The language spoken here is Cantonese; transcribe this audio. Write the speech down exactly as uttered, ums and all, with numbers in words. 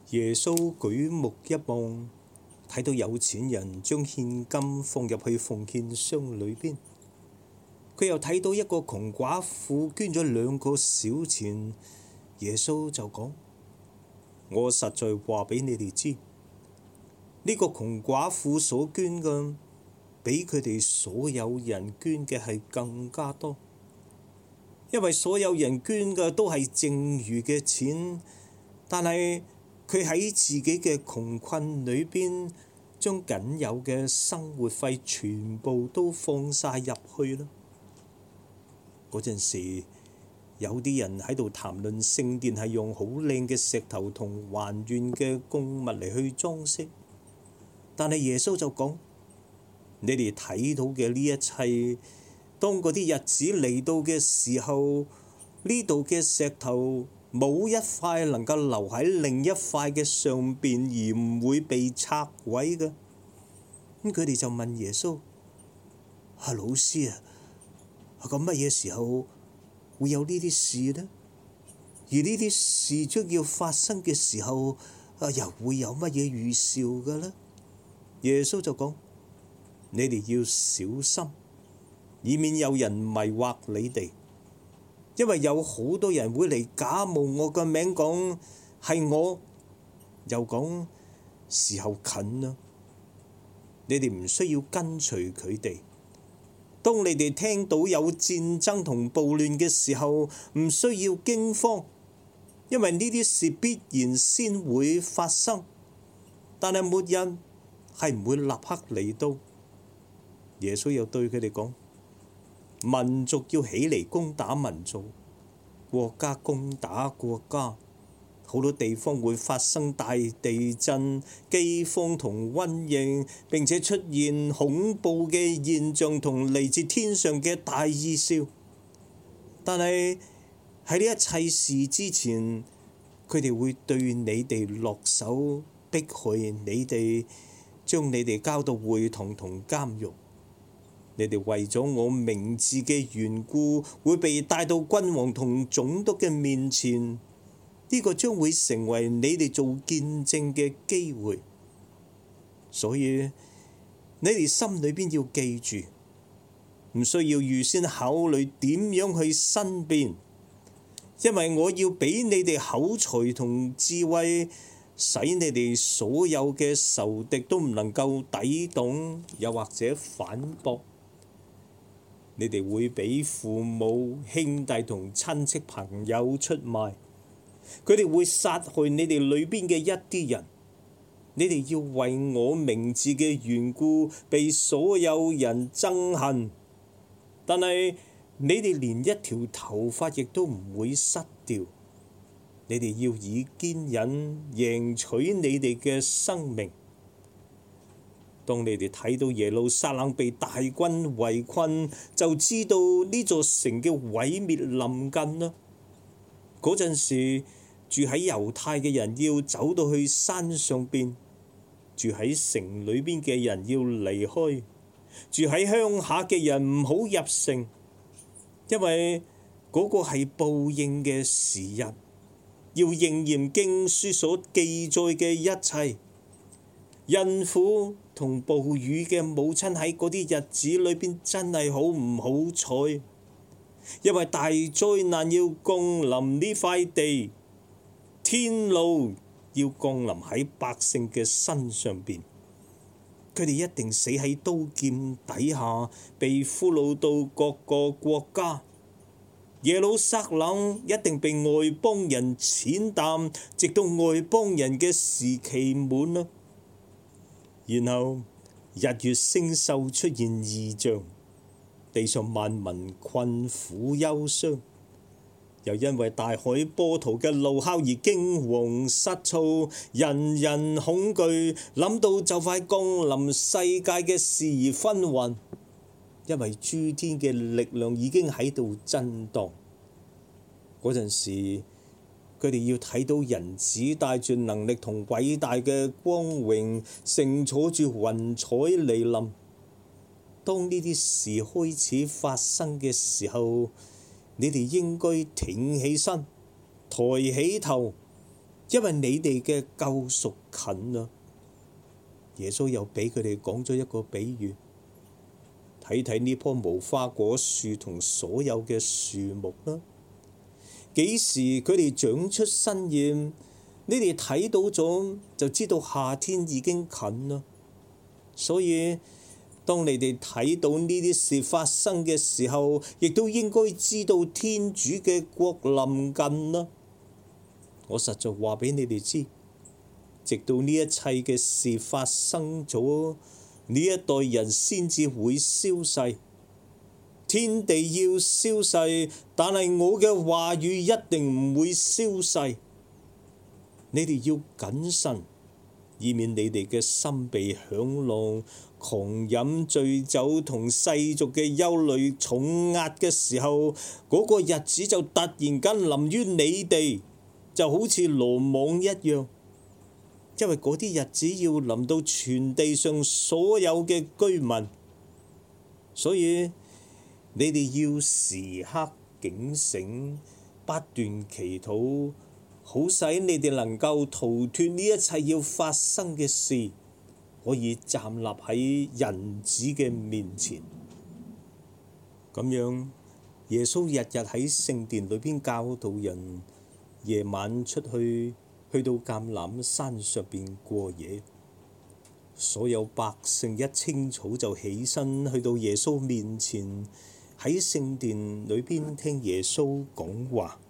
耶穌舉目一望，睇到有錢人將獻金放入去奉獻箱裏邊，佢又睇到一個窮寡婦捐咗兩個小錢。耶穌就講：我實在話俾你哋知，呢個窮寡婦所捐嘅，比佢哋所有人捐嘅係更加多，因為所有人捐嘅都係剩餘嘅錢，但係佢喺自己嘅窮困裏邊，將僅有嘅生活費全部都放晒入去啦。嗰陣時，有啲人喺度談論聖殿係用好靚嘅石頭同還願嘅供物嚟去裝飾，但係耶穌就講：你哋睇到嘅呢一切，當嗰啲日子嚟到嘅時候，呢度嘅石頭冇一塊能夠留喺另一塊嘅上邊而唔會被拆毀嘅。咁佢哋就問耶穌：啊，老師啊，咁乜嘢時候會有呢啲事呢？而呢啲事將要發生嘅時候，啊，又會有乜嘢預兆嘅呢？耶穌就講：你哋要小心，以免有人迷惑你哋。因為有好多人會嚟假冒我嘅名講係我，又講時候近啦。你哋唔需要跟隨佢哋。當你哋聽到有戰爭同暴亂嘅時候，唔需要驚慌，因為呢啲事必然先會發生。但係末日係唔會立刻嚟到。耶穌又對佢哋講：民族要起嚟攻打民族，國家攻打國家，好多地方會發生大地震、饑荒同瘟疫，並且出現恐怖嘅現象同嚟自天上嘅大異兆。但係喺呢一切事之前，佢哋會對你哋落手迫害你哋，將你哋交到會堂同監獄。你哋為咗我名字嘅緣故，會被帶到君王同總督嘅面前，呢個將會成為你哋做見證嘅機會。所以你哋心裏邊要記住，唔需要預先考慮點樣去申辯，因為我要俾你哋口才同智慧，使你哋所有嘅仇敵都唔能夠抵擋，又或者反駁。你哋會俾父母、兄弟同親戚朋友出賣，佢哋會殺害你哋裏邊嘅一啲人。你哋要為我名字嘅緣故被所有人憎恨，但係你哋連一條頭髮亦都唔會失掉。你哋要以堅忍贏取你哋嘅生命。當你哋睇到耶路撒冷被大軍圍困，就知道呢座城嘅毀滅臨近啦。嗰陣時，住喺猶太嘅人要走到去山上邊，住喺城裏邊嘅人要離開，住喺鄉下嘅人唔好入城，因為嗰個係報應嘅時日，要應驗經書所記載嘅一切。孕婦同哺乳嘅母親喺嗰啲日子裏邊真係好唔好彩，因為大災難要降臨呢塊地，天怒要降臨喺百姓嘅身上邊，佢哋一定死喺刀劍底下，被俘虜到各個國家。耶路撒冷一定被外邦人踐踏，直到外邦人嘅時期滿啦。然後日月星宿出現異象，地上萬民困苦憂傷，又因為大海波濤嘅怒吼而驚惶失措，人人恐懼，諗到就快降臨世界嘅事而昏暈，因為諸天嘅力量已經喺度震盪。嗰陣時，佢哋要睇到人子帶住能力同偉大嘅光榮，乘坐住雲彩嚟臨。當呢啲事開始發生嘅時候，你哋應該挺起身，抬起頭， 因為你哋嘅救贖近啦。耶穌又俾佢哋講咗一個比喻，睇睇呢棵無花果樹同所有嘅樹木啦。幾時佢哋長出新葉，你哋睇到咗就知道夏天已經近啦。所以當你哋睇到呢啲事發生嘅時候，亦都應該知道天主嘅國臨近啦。我實在話俾你哋知，直到呢一切嘅事發生咗，呢一代人先至會消逝。天地要消逝，但係我嘅話語一定唔會消逝。你哋要謹慎，以免你哋嘅心被享樂、狂飲醉酒同世俗嘅憂慮重壓嘅時候，嗰個日子就突然間臨於你哋，就好似羅網一樣。因為嗰啲日子要臨到全地上所有嘅居民，所以你哋要時刻警醒，不斷祈禱，好使你哋能夠逃脫呢一切要發生嘅事，可以站立喺人子嘅面前。咁樣，耶穌日日喺聖殿裏邊教導人，夜晚出去去到橄欖山上邊過夜。所有百姓一清早就起身去到耶穌面前，喺聖殿裏邊聽耶穌講話。